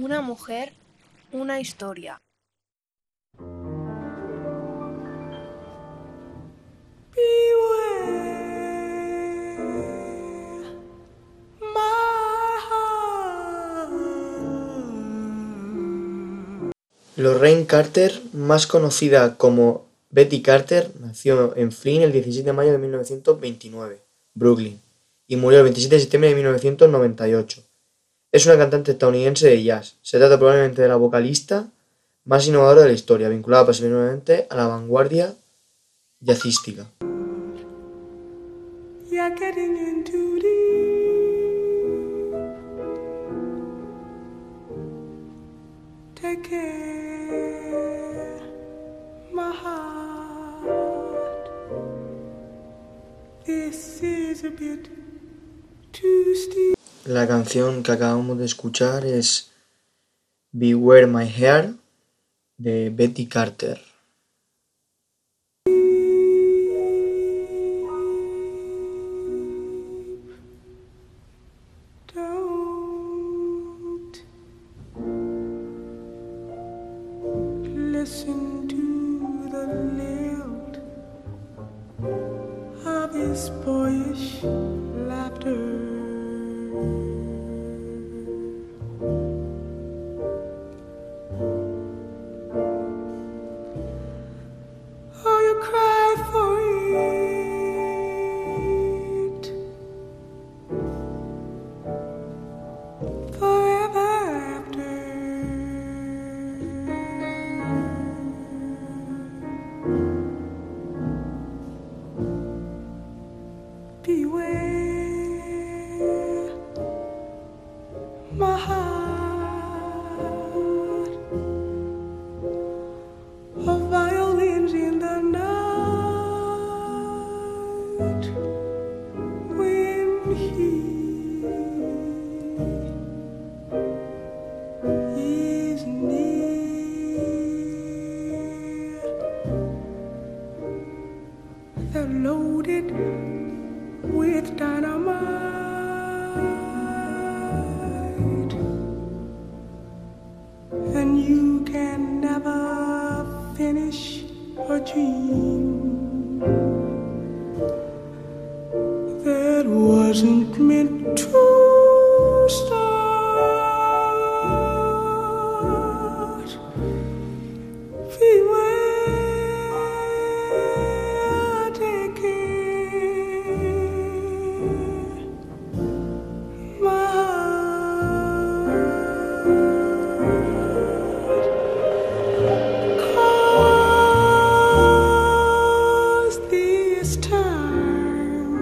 Una mujer, una historia. Lorraine Carter, más conocida como Betty Carter, nació en Flint el 17 de mayo de 1929, Brooklyn, y murió el 27 de septiembre de 1998. Es una cantante estadounidense de jazz. Se trata probablemente de la vocalista más innovadora de la historia, vinculada posiblemente a la vanguardia jazzística. La canción que acabamos de escuchar es Beware My Hair de Betty Carter. Listen to the lilt of his boyish laughter. Oh, you cry for it forever after. Beware my heart of violins in the night when he is near. They're loaded with dynamite, and you can never finish a dream that wasn't meant to start. Beware, take care, my heart, 'cause this time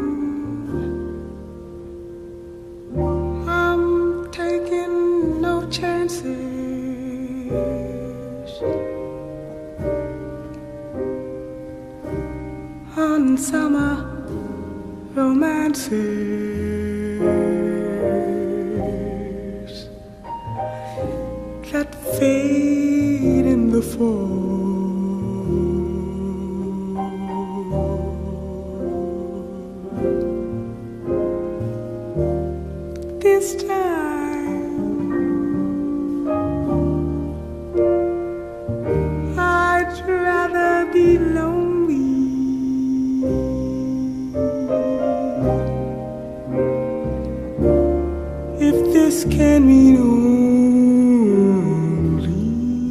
I'm taking no chances. On summer romances that fade in the fall. This time I'd rather be lonely. If this can mean only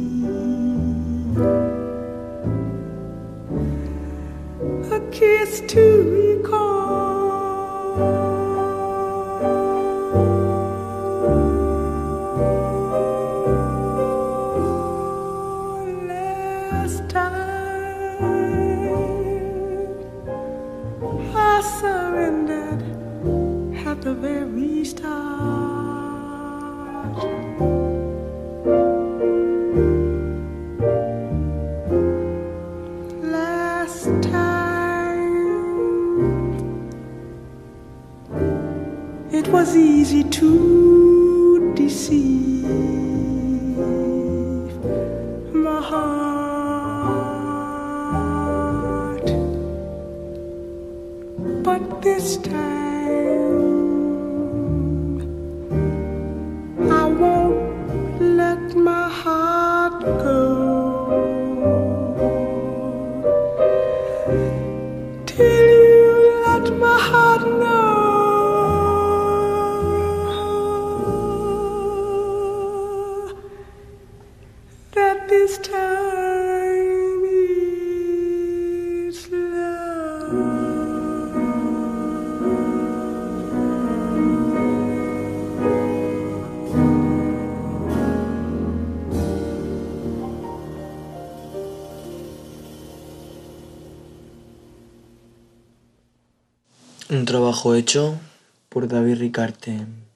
a kiss to recall last time I surrendered at the very start. Last time it was easy to deceive my heart, but this time I won't let heart go till you let my heart know that this time is love. Un trabajo hecho por David Ricarte.